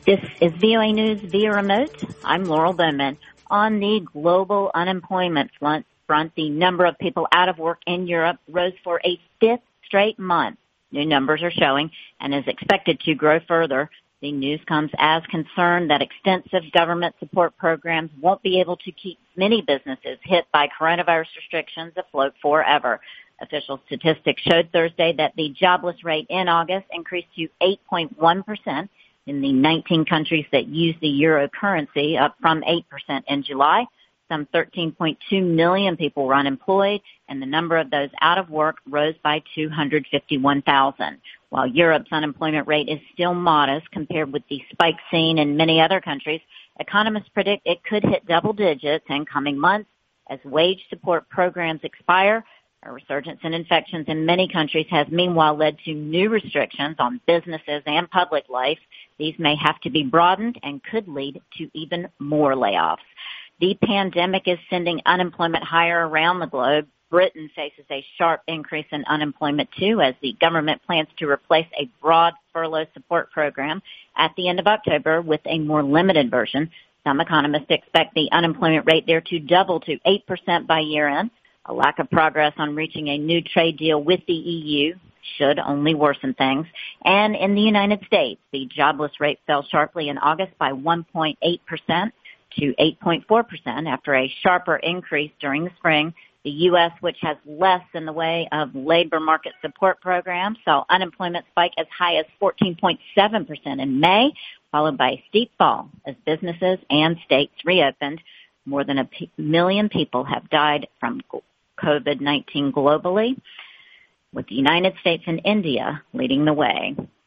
This is VOA News via remote. I'm Laurel Bowman. On the global unemployment front, the number of people out of work in Europe rose for a fifth straight month. New numbers are showing and is expected to grow further. The news comes as concern that extensive government support programs won't be able to keep many businesses hit by coronavirus restrictions afloat forever. Official statistics showed Thursday that the jobless rate in August increased to 8.1%. In the 19 countries that use the euro currency, up from 8% in July. Some 13.2 million people were unemployed, and the number of those out of work rose by 251,000. While Europe's unemployment rate is still modest compared with the spike seen in many other countries, economists predict it could hit double digits in coming months as wage support programs expire. A resurgence in infections in many countries has meanwhile led to new restrictions on businesses and public life. These may have to be broadened and could lead to even more layoffs. The pandemic is sending unemployment higher around the globe. Britain faces a sharp increase in unemployment too, as the government plans to replace a broad furlough support program at the end of October with a more limited version. Some economists expect the unemployment rate there to double to 8% by year end. A lack of progress on reaching a new trade deal with the EU should only worsen things. And in the United States, the jobless rate fell sharply in August by 1.8% to 8.4% after a sharper increase during the spring. The U.S., which has less in the way of labor market support programs, saw unemployment spike as high as 14.7% in May, followed by a steep fall as businesses and states reopened. More than 1 million people have died from COVID-19 globally, with the United States and India leading the way.